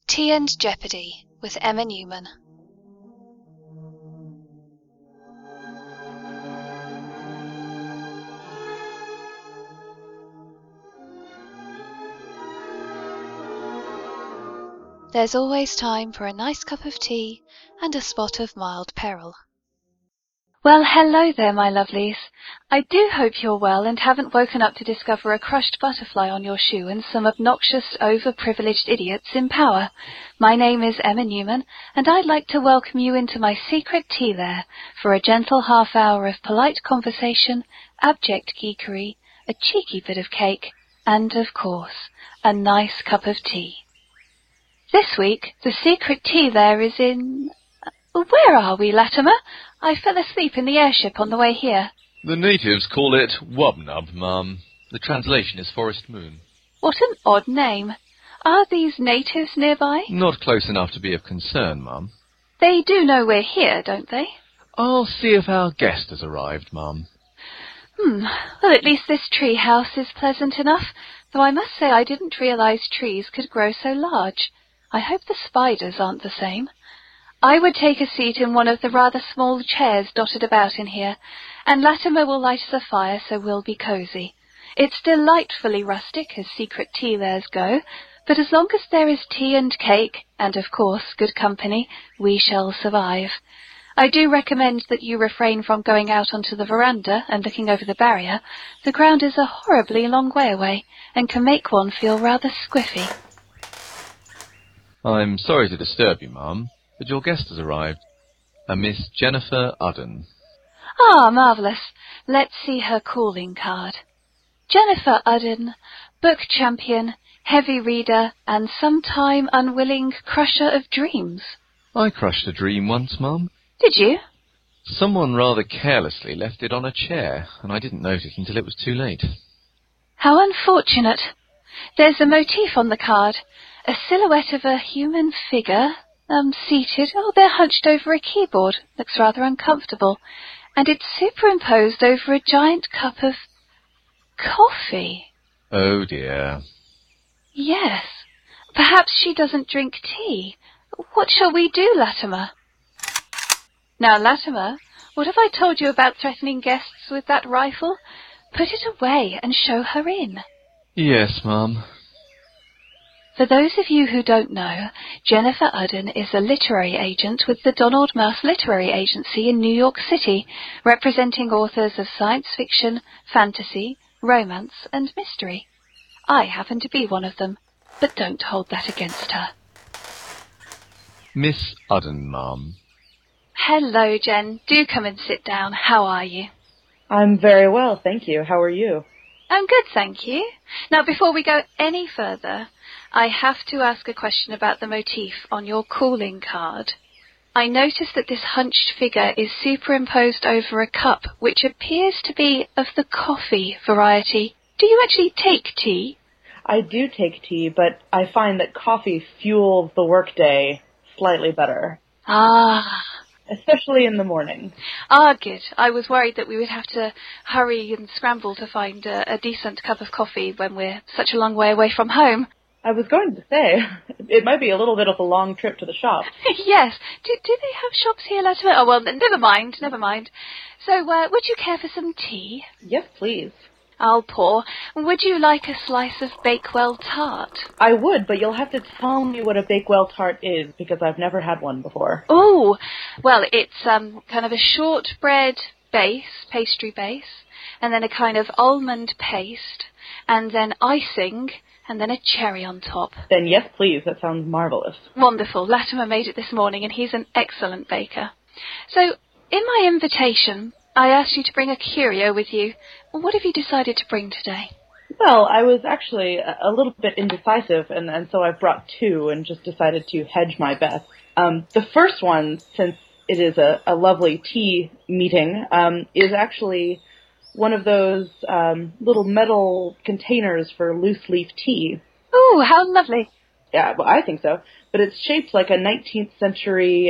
Tea and Jeopardy with Emma Newman. There's always time for a nice cup of tea and a spot of mild peril. Well, hello there, my lovelies. I do hope you're well and haven't woken up to discover a crushed butterfly on your shoe and some obnoxious, overprivileged idiots in power. My name is Emma Newman, and I'd like to welcome you into my secret tea lair for a gentle half hour of polite conversation, abject geekery, a cheeky bit of cake, and, of course, a nice cup of tea. This week, the secret tea lair is in... Where are we, Latimer? I fell asleep in the airship on the way here. The natives call it Wubnub, ma'am. The translation is Forest Moon. What an odd name. Are these natives nearby? Not close enough to be of concern, ma'am. They do know we're here, don't they? I'll see if our guest has arrived, ma'am. Well, at least this tree house is pleasant enough, though I must say I didn't realise trees could grow so large. I hope the spiders aren't the same. I would take a seat in one of the rather small chairs dotted about in here, and Latimer will light us a fire so we'll be cosy. It's delightfully rustic, as secret tea lairs go, but as long as there is tea and cake, and of course good company, we shall survive. I do recommend that you refrain from going out onto the veranda and looking over the barrier. The ground is a horribly long way away, and can make one feel rather squiffy. I'm sorry to disturb you, ma'am, but your guest has arrived. A Miss Jennifer Udden. Ah, marvellous. Let's see her calling card. Jennifer Udden, book champion, heavy reader, and sometime unwilling crusher of dreams. I crushed a dream once, ma'am. Did you? Someone rather carelessly left it on a chair, and I didn't notice until it was too late. How unfortunate. There's a motif on the card. A silhouette of a human figure, seated. Oh, they're hunched over a keyboard. Looks rather uncomfortable. And it's superimposed over a giant cup of coffee. Oh, dear. Yes. Perhaps she doesn't drink tea. What shall we do, Latimer? Now, Latimer, what have I told you about threatening guests with that rifle? Put it away and show her in. Yes, ma'am. For those of you who don't know, Jennifer Udden is a literary agent with the Donald Mouse Literary Agency in New York City, representing authors of science fiction, fantasy, romance, and mystery. I happen to be one of them, but don't hold that against her. Miss Udden, ma'am. Hello, Jen. Do come and sit down. How are you? I'm very well, thank you. How are you? I'm good, thank you. Now, before we go any further, I have to ask a question about the motif on your calling card. I notice that this hunched figure is superimposed over a cup, which appears to be of the coffee variety. Do you actually take tea? I do take tea, but I find that coffee fuels the workday slightly better. Ah. Especially in the morning. Ah, good. I was worried that we would have to hurry and scramble to find a decent cup of coffee when we're such a long way away from home. I was going to say, it might be a little bit of a long trip to the shop. Yes. Do they have shops here, Latimer? Oh, well, never mind. So, would you care for some tea? Yes, please. I'll pour. Would you like a slice of Bakewell tart? I would, but you'll have to tell me what a Bakewell tart is, because I've never had one before. Oh, well, it's kind of a shortbread base, pastry base, and then a kind of almond paste, and then icing, and then a cherry on top. Then yes, please. That sounds marvelous. Wonderful. Latimer made it this morning, and he's an excellent baker. So, in my invitation, I asked you to bring a curio with you. What have you decided to bring today? Well, I was actually a little bit indecisive, and so I brought two and just decided to hedge my bets. The first one, since it is a lovely tea meeting, is actually one of those little metal containers for loose leaf tea. Ooh, how lovely. Yeah, well, I think so. But it's shaped like a 19th century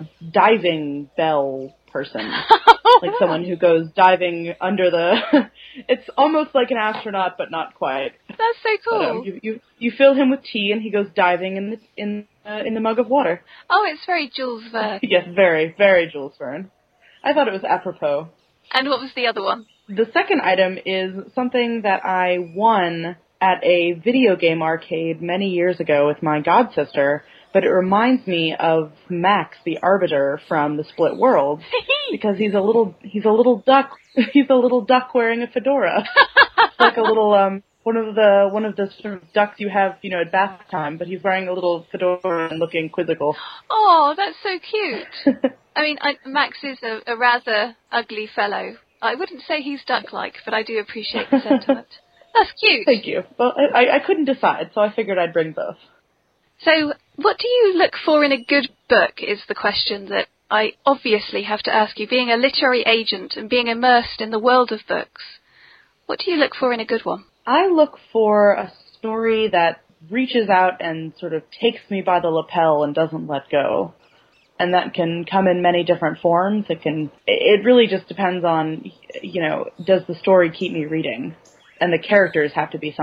diving bell person. Like someone who goes diving under the... It's almost like an astronaut, but not quite. That's so cool. But, you fill him with tea, and he goes diving in in the mug of water. Oh, it's very Jules Verne. Yes, very, very Jules Verne. I thought it was apropos. And what was the other one? The second item is something that I won at a video game arcade many years ago with my godsister, but it reminds me of Max the Arbiter from The Split World because he's a little duck. He's a little duck wearing a fedora. It's like a little one of the sort of ducks you have, at bath time, but he's wearing a little fedora and looking quizzical. Oh, that's so cute. I mean, Max is a rather ugly fellow. I wouldn't say he's duck-like, but I do appreciate the sentiment. That's cute. Thank you. Well, I couldn't decide, so I figured I'd bring both. So, what do you look for in a good book is the question that I obviously have to ask you. Being a literary agent and being immersed in the world of books, what do you look for in a good one? I look for a story that reaches out and sort of takes me by the lapel and doesn't let go. And that can come in many different forms. It really just depends on, does the story keep me reading? And the characters have to be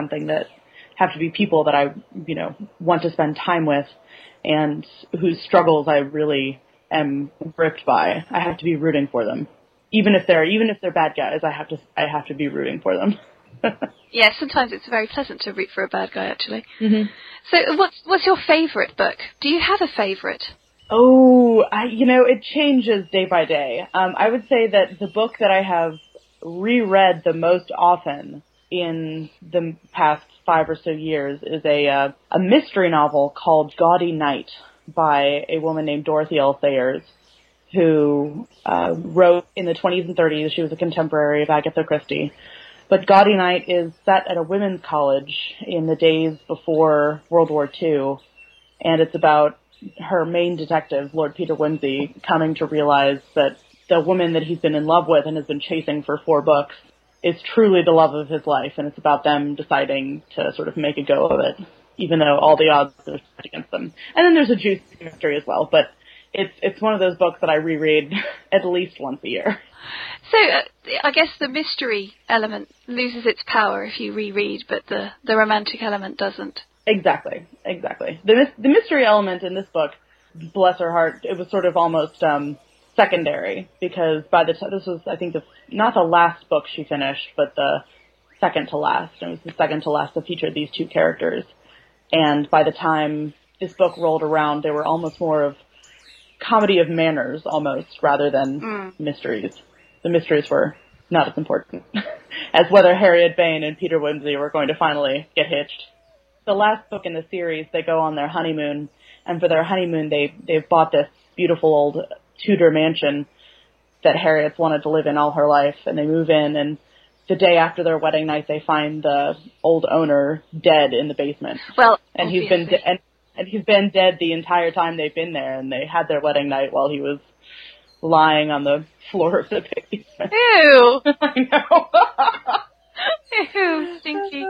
people that I, want to spend time with and whose struggles I really am gripped by. I have to be rooting for them. Even if they're bad guys, I have to be rooting for them. Yeah, sometimes it's very pleasant to root for a bad guy, actually. Mm-hmm. So what's your favourite book? Do you have a favourite? Oh, it changes day by day. I would say that the book that I have reread the most often in the past 5 or so years is a mystery novel called Gaudy Night by a woman named Dorothy L. Sayers, who wrote in the 20s and 30s. She was a contemporary of Agatha Christie. But Gaudy Night is set at a women's college in the days before World War II, and it's about her main detective, Lord Peter Wimsey, coming to realize that the woman that he's been in love with and has been chasing for 4 books is truly the love of his life, and it's about them deciding to sort of make a go of it, even though all the odds are against them. And then there's a juicy mystery as well, but it's one of those books that I reread at least once a year. So I guess the mystery element loses its power if you reread, but the romantic element doesn't. Exactly. The mystery element in this book, bless her heart, it was sort of almost secondary, because by the time, this was, I think, not the last book she finished, but the second to last. It was the second to last to feature these 2 characters. And by the time this book rolled around, they were almost more of comedy of manners, almost, rather than mysteries. The mysteries were not as important as whether Harriet Vane and Peter Wimsey were going to finally get hitched. The last book in the series, they go on their honeymoon, and for their honeymoon, they've bought this beautiful old Tudor mansion that Harriet's wanted to live in all her life, and they move in, and the day after their wedding night, they find the old owner dead in the basement. Well, and he's been dead the entire time they've been there, and they had their wedding night while he was lying on the floor of the basement. Ew! I know. Ew, stinky.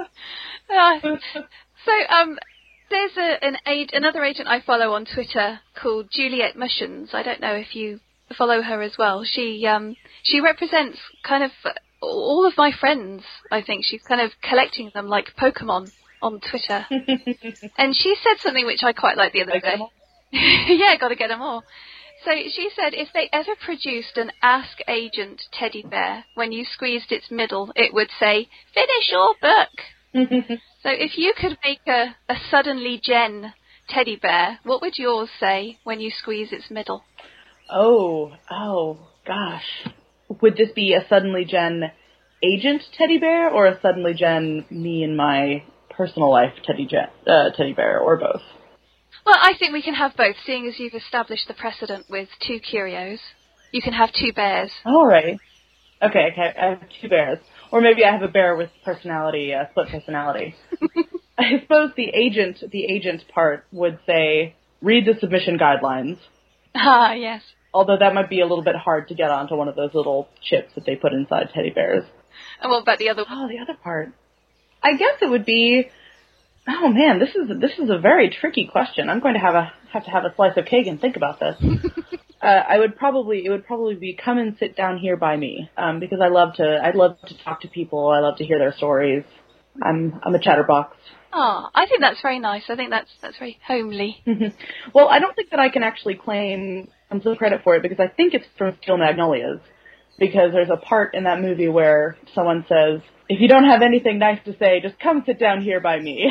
So, there's another agent I follow on Twitter called Juliet Mushins. I don't know if you follow her as well. She represents kind of all of my friends, I think. She's kind of collecting them like Pokemon on Twitter. And she said something which I quite liked the other day. Yeah, gotta get them all. So she said if they ever produced an Ask Agent teddy bear, when you squeezed its middle, it would say, "Finish your book." So if you could make a Suddenly Jen teddy bear, what would yours say when you squeeze its middle? Oh, gosh. Would this be a Suddenly Jen agent teddy bear or a Suddenly Jen me and my personal life teddy bear, or both? Well, I think we can have both, seeing as you've established the precedent with 2 curios. You can have 2 bears. All right. Okay, I have 2 bears. Or maybe I have a bear with personality, split personality. I suppose the agent part would say, read the submission guidelines. Ah, yes. Although that might be a little bit hard to get onto one of those little chips that they put inside teddy bears. And what about the other one? Oh, the other part. I guess it would be, oh man, this is a very tricky question. I'm going to have to have a slice of cake and think about this. It would probably be come and sit down here by me, because I'd love to talk to people. I love to hear their stories. I'm a chatterbox. Oh, I think that's very nice. I think that's very homely. Well, I don't think that I can actually claim some credit for it because I think it's from Steel Magnolias. Because there's a part in that movie where someone says, "If you don't have anything nice to say, just come sit down here by me."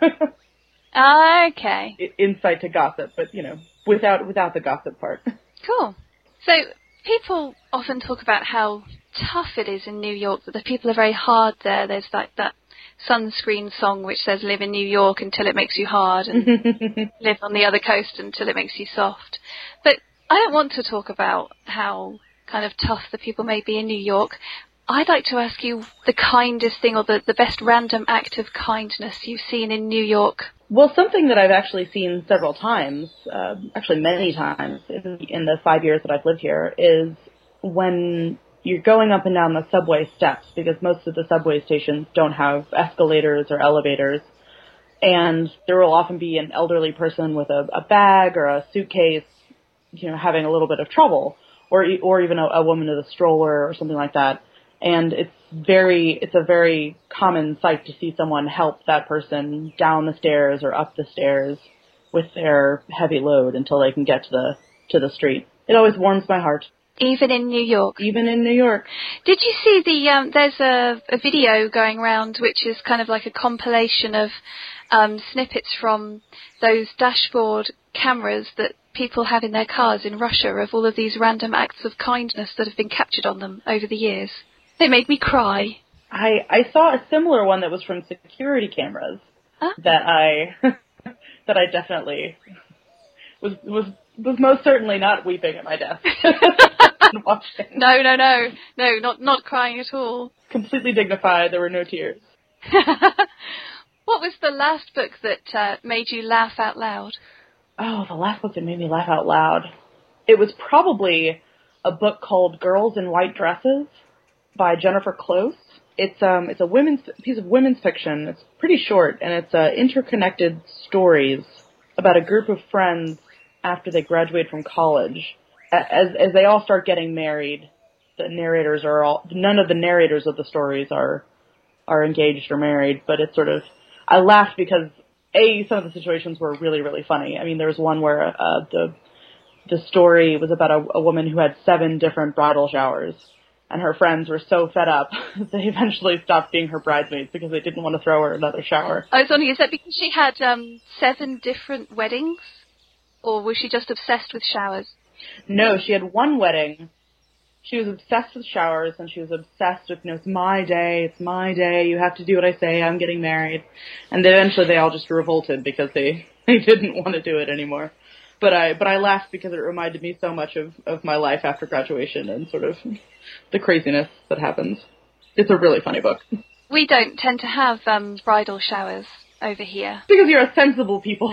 Okay. Insight to gossip, but without the gossip part. Cool. So people often talk about how tough it is in New York, that the people are very hard there. There's like that Sunscreen song which says live in New York until it makes you hard and live on the other coast until it makes you soft. But I don't want to talk about how kind of tough the people may be in New York. I'd like to ask you the kindest thing or the best random act of kindness you've seen in New York. Well, something that I've actually seen several times, actually many times in the 5 years that I've lived here, is when you're going up and down the subway steps, because most of the subway stations don't have escalators or elevators, and there will often be an elderly person with a bag or a suitcase, having a little bit of trouble, or even a woman with a stroller or something like that. And it's a very common sight to see someone help that person down the stairs or up the stairs with their heavy load until they can get to the street. It always warms my heart. Even in New York? Even in New York. Did you see there's a video going around which is kind of like a compilation of snippets from those dashboard cameras that people have in their cars in Russia of all of these random acts of kindness that have been captured on them over the years? It made me cry. I saw a similar one that was from security cameras that I definitely was most certainly not weeping at my desk and watching. No, not crying at all. Completely dignified. There were no tears. What was the last book that made you laugh out loud? Oh, the last book that made me laugh out loud. It was probably a book called Girls in White Dresses by Jennifer Close. It's a piece of women's fiction. It's pretty short, and it's interconnected stories about a group of friends after they graduate from college. As they all start getting married, none of the narrators of the stories are engaged or married, but it's sort of, I laughed because some of the situations were really, really funny. I mean, there was one where the story was about a woman who had 7 different bridal showers, and her friends were so fed up they eventually stopped being her bridesmaids because they didn't want to throw her another shower. I was wondering, is that because she had 7 different weddings, or was she just obsessed with showers? No, she had one wedding. She was obsessed with showers, and she was obsessed with, it's my day, you have to do what I say, I'm getting married. And then eventually they all just revolted because they didn't want to do it anymore. But I laughed because it reminded me so much of my life after graduation and sort of the craziness that happens. It's a really funny book. We don't tend to have bridal showers over here. Because you're a sensible people.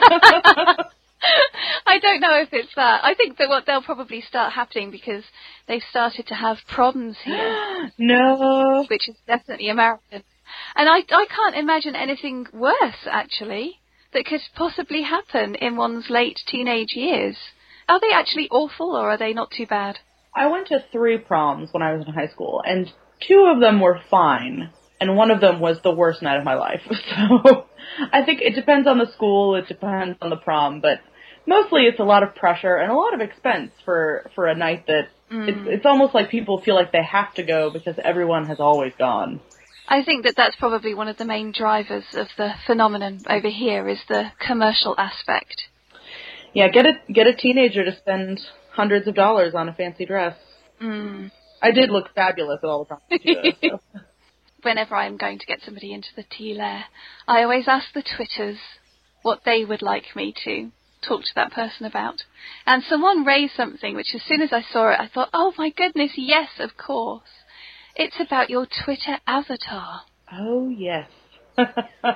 I don't know if it's that. I think that they'll probably start happening because they've started to have proms here. No. Which is definitely American. And I can't imagine anything worse, actually, that could possibly happen in one's late teenage years. Are they actually awful, or are they not too bad? I went to 3 proms when I was in high school, and 2 of them were fine, and one of them was the worst night of my life. So I think it depends on the school, it depends on the prom, but mostly it's a lot of pressure and a lot of expense for a night that it's almost like people feel like they have to go because everyone has always gone. I think that's probably one of the main drivers of the phenomenon over here is the commercial aspect. Yeah, get a teenager to spend hundreds of dollars on a fancy dress. I did look fabulous at all the times, too, so. Whenever I'm going to get somebody into the tea lair, I always ask the Twitters what they would like me to talk to that person about. And someone raised something which as soon as I saw it, I thought, oh my goodness, yes, of course. It's about your Twitter avatar. Oh, yes. And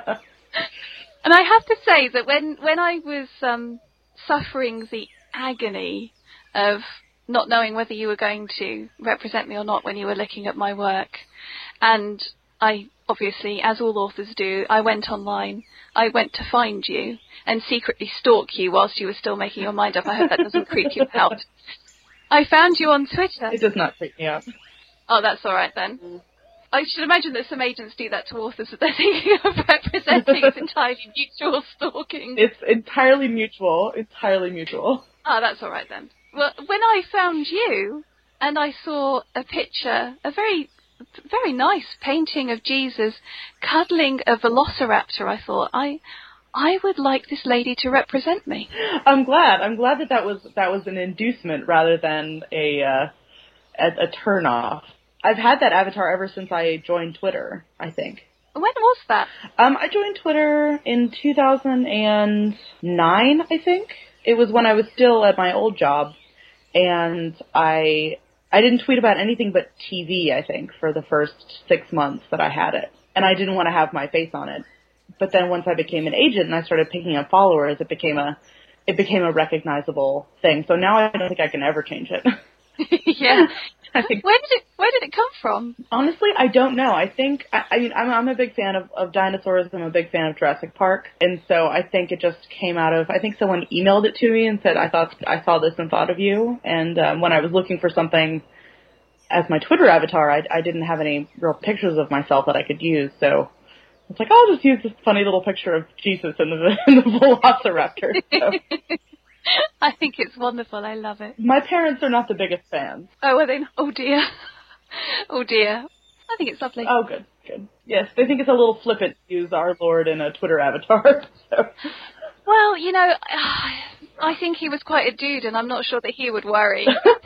I have to say that when I was suffering the agony of not knowing whether you were going to represent me or not when you were looking at my work, and I obviously, as all authors do, I went online, I went to find you and secretly stalk you whilst you were still making your mind up. I hope that doesn't creep you out. I found you on Twitter. It does not creep me out. Oh, that's all right then. I should imagine that some agents do that to authors that they're thinking of representing as entirely mutual stalking. It's entirely mutual. Entirely mutual. Oh, that's all right then. Well, when I found you and I saw a picture, a very, very nice painting of Jesus cuddling a velociraptor, I thought, I would like this lady to represent me. I'm glad that was an inducement rather than a turn-off. I've had that avatar ever since I joined Twitter, I think. When was that? I joined Twitter in 2009, I think. It was when I was still at my old job, and I didn't tweet about anything but TV, I think, for the first 6 months that I had it. And I didn't want to have my face on it. But then once I became an agent and I started picking up followers, it became a recognizable thing. So now I don't think I can ever change it. Yeah. Where did it come from? Honestly, I don't know. I think I'm a big fan of dinosaurs. I'm a big fan of Jurassic Park, and so I think it just came out of. I think someone emailed it to me and said, I saw this and thought of you." And when I was looking for something as my Twitter avatar, I didn't have any real pictures of myself that I could use, so it's like, I'll just use this funny little picture of Jesus in the velociraptor. So. I think it's wonderful. I love it. My parents are not the biggest fans. Oh, are they? Oh, dear. Oh, dear. I think it's lovely. Oh, good. Yes, they think it's a little flippant to use our Lord in a Twitter avatar. So. Well, I think he was quite a dude, and I'm not sure that he would worry.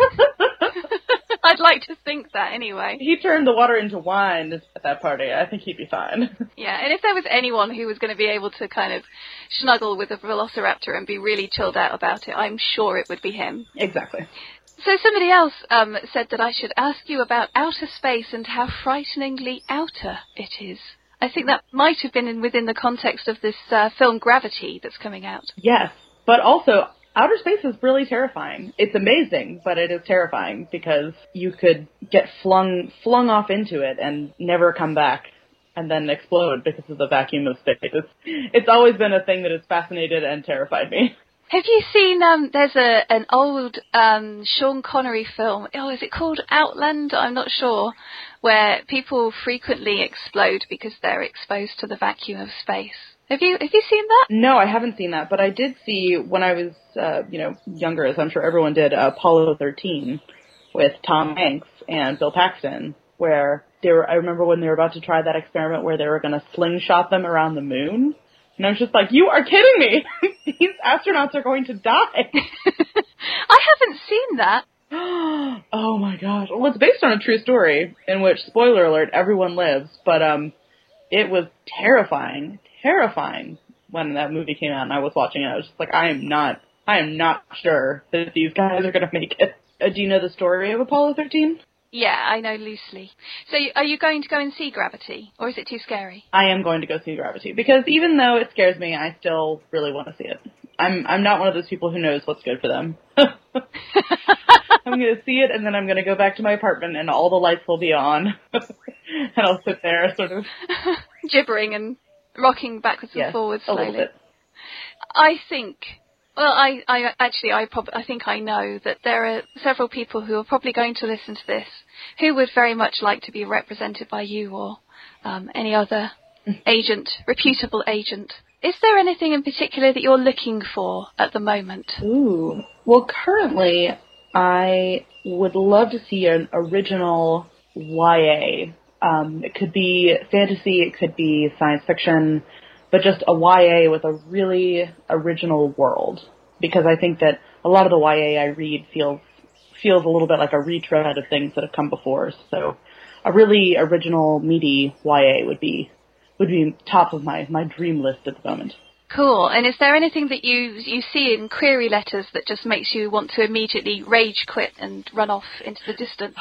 I'd like to think that anyway. He turned the water into wine at that party. I think he'd be fine. Yeah, and if there was anyone who was going to be able to kind of snuggle with a velociraptor and be really chilled out about it, I'm sure it would be him. Exactly. So somebody else said that I should ask you about outer space and how frighteningly outer it is. I think that might have been within the context of this film Gravity that's coming out. Yes, but also outer space is really terrifying. It's amazing, but it is terrifying because you could get flung off into it and never come back and then explode because of the vacuum of space. It's always been a thing that has fascinated and terrified me. Have you seen, there's an old Sean Connery film, is it called Outland? I'm not sure, where people frequently explode because they're exposed to the vacuum of space. Have you seen that? No, I haven't seen that, but I did see when I was, younger, as I'm sure everyone did, Apollo 13 with Tom Hanks and Bill Paxton, where I remember when they were about to try that experiment where they were going to slingshot them around the moon. And I was just like, you are kidding me! These astronauts are going to die! I haven't seen that. Oh my gosh. Well, it's based on a true story in which, spoiler alert, everyone lives, but it was terrifying when that movie came out and I was watching it. I was just like, I am not sure that these guys are going to make it. Do you know the story of Apollo 13? Yeah, I know loosely. So are you going to go and see Gravity, or is it too scary? I am going to go see Gravity, because even though it scares me, I still really want to see it. I'm not one of those people who knows what's good for them. I'm going to see it, and then I'm going to go back to my apartment, and all the lights will be on. And I'll sit there sort of... gibbering and rocking backwards and forwards slowly. A little bit. I think... Well, I think I know that there are several people who are probably going to listen to this who would very much like to be represented by you or any other agent, reputable agent. Is there anything in particular that you're looking for at the moment? Ooh. Well, currently, I would love to see an original YA. It could be fantasy, it could be science fiction, but just a YA with a really original world. Because I think that a lot of the YA I read feels a little bit like a retread of things that have come before. So a really original, meaty YA would be top of my dream list at the moment. Cool. And is there anything that you see in query letters that just makes you want to immediately rage quit and run off into the distance?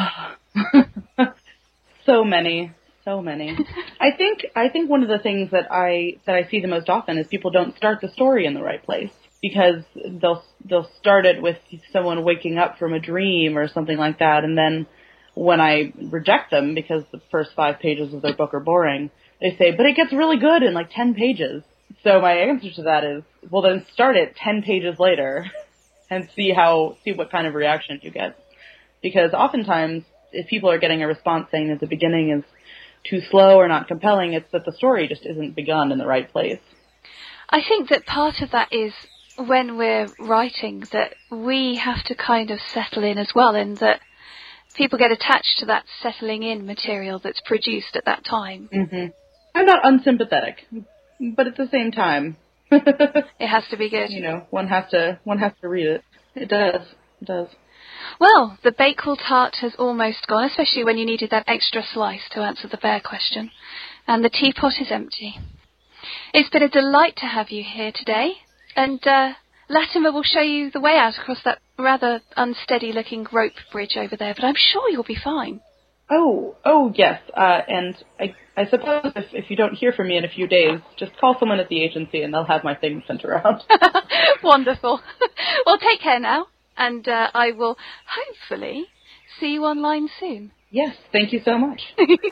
So many. I think one of the things that I see the most often is people don't start the story in the right place, because they'll start it with someone waking up from a dream or something like that, and then when I reject them because the first 5 pages of their book are boring, they say, but it gets really good in like 10 pages. So my answer to that is, well, then start it 10 pages later and see what kind of reaction you get. Because oftentimes, if people are getting a response saying that the beginning too slow or not compelling. It's that the story just isn't begun in the right place. I think that part of that is when we're writing that we have to kind of settle in as well, and that people get attached to that settling in material that's produced at that time. Mm-hmm. I'm not unsympathetic, but at the same time, it has to be good. You know, one has to read it. It does. Well, the Bakewell tart has almost gone, especially when you needed that extra slice to answer the bear question. And the teapot is empty. It's been a delight to have you here today. And Latimer will show you the way out across that rather unsteady-looking rope bridge over there, but I'm sure you'll be fine. Oh, yes. And I suppose if you don't hear from me in a few days, just call someone at the agency and they'll have my things sent around. Wonderful. Well, take care now. And I will hopefully see you online soon. Yes, thank you so much.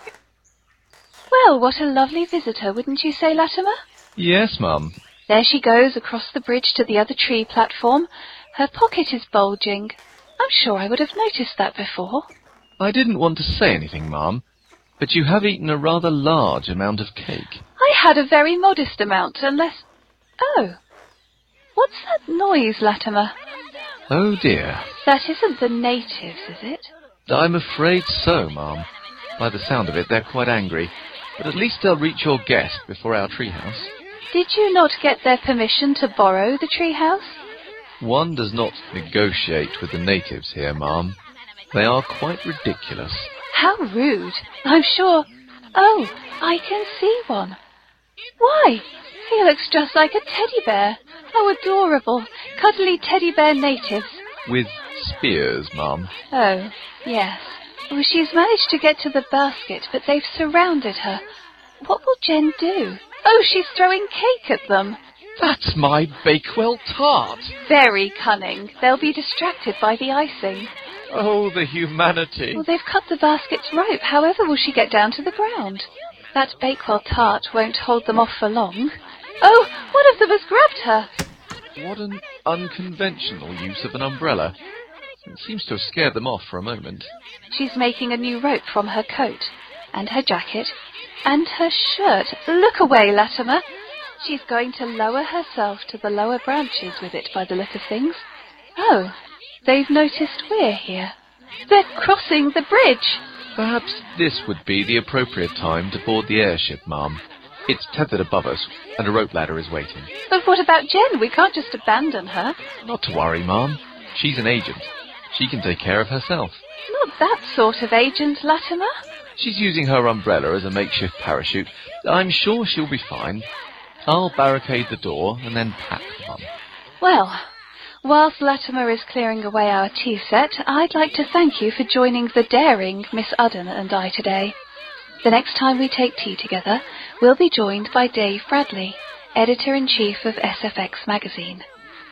Well, what a lovely visitor, wouldn't you say, Latimer? Yes, Mum. There she goes across the bridge to the other tree platform. Her pocket is bulging. I'm sure I would have noticed that before. I didn't want to say anything, Mum, but you have eaten a rather large amount of cake. I had a very modest amount, unless... Oh, what's that noise, Latimer? Oh, dear. That isn't the natives, is it? I'm afraid so, Mum. By the sound of it, they're quite angry. But at least they'll reach your guest before our treehouse. Did you not get their permission to borrow the treehouse? One does not negotiate with the natives here, Mum. They are quite ridiculous. How rude. I'm sure... Oh, I can see one. Why, he looks just like a teddy bear. How adorable. Cuddly teddy bear natives. With spears, Mum. Oh, yes. Well, she's managed to get to the basket, but they've surrounded her. What will Jen do? Oh, she's throwing cake at them. That's my Bakewell tart. Very cunning. They'll be distracted by the icing. Oh, the humanity. Well, they've cut the basket's rope. However will she get down to the ground? That Bakewell tart won't hold them off for long. Oh, one of them has grabbed her. What an unconventional use of an umbrella. It seems to have scared them off for a moment. She's making a new rope from her coat, and her jacket, and her shirt. Look away, Latimer. She's going to lower herself to the lower branches with it by the look of things. Oh, they've noticed we're here. They're crossing the bridge. Perhaps this would be the appropriate time to board the airship, Mum. It's tethered above us, and a rope ladder is waiting. But what about Jen? We can't just abandon her. Not to worry, Mum. She's an agent. She can take care of herself. Not that sort of agent, Latimer. She's using her umbrella as a makeshift parachute. I'm sure she'll be fine. I'll barricade the door and then pack, Mum. Well, whilst Latimer is clearing away our tea set, I'd like to thank you for joining the daring Miss Udden and I today. The next time we take tea together, we'll be joined by Dave Bradley, Editor-in-Chief of SFX magazine.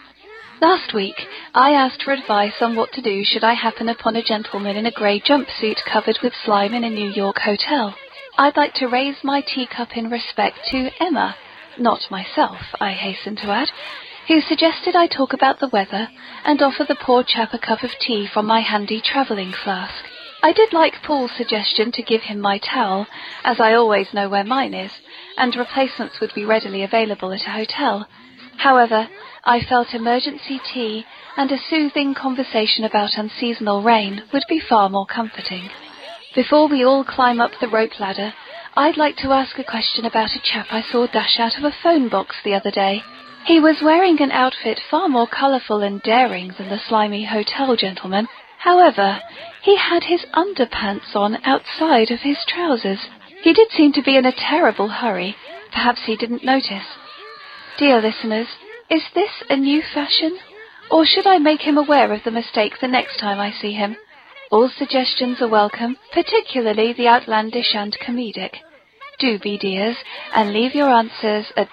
Last week, I asked for advice on what to do should I happen upon a gentleman in a grey jumpsuit covered with slime in a New York hotel. I'd like to raise my teacup in respect to Emma, not myself, I hasten to add, who suggested I talk about the weather and offer the poor chap a cup of tea from my handy travelling flask. I did like Paul's suggestion to give him my towel, as I always know where mine is, and replacements would be readily available at a hotel. However, I felt emergency tea and a soothing conversation about unseasonal rain would be far more comforting. Before we all climb up the rope ladder, I'd like to ask a question about a chap I saw dash out of a phone box the other day. He was wearing an outfit far more colourful and daring than the slimy hotel gentleman. However, he had his underpants on outside of his trousers. He did seem to be in a terrible hurry. Perhaps he didn't notice. Dear listeners, is this a new fashion? Or should I make him aware of the mistake the next time I see him? All suggestions are welcome, particularly the outlandish and comedic. Do be dears, and leave your answers at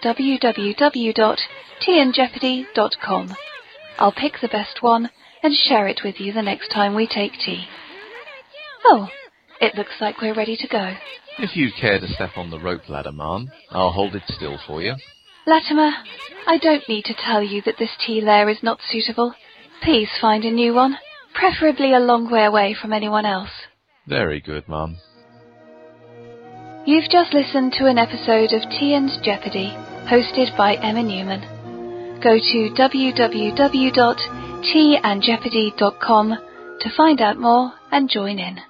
www.teaandjeopardy.com. I'll pick the best one and share it with you the next time we take tea. Oh, it looks like we're ready to go. If you'd care to step on the rope ladder, Ma'am, I'll hold it still for you. Latimer, I don't need to tell you that this tea lair is not suitable. Please find a new one, preferably a long way away from anyone else. Very good, Ma'am. You've just listened to an episode of Tea and Jeopardy, hosted by Emma Newman. Go to www.teaandjeopardy.com to find out more and join in.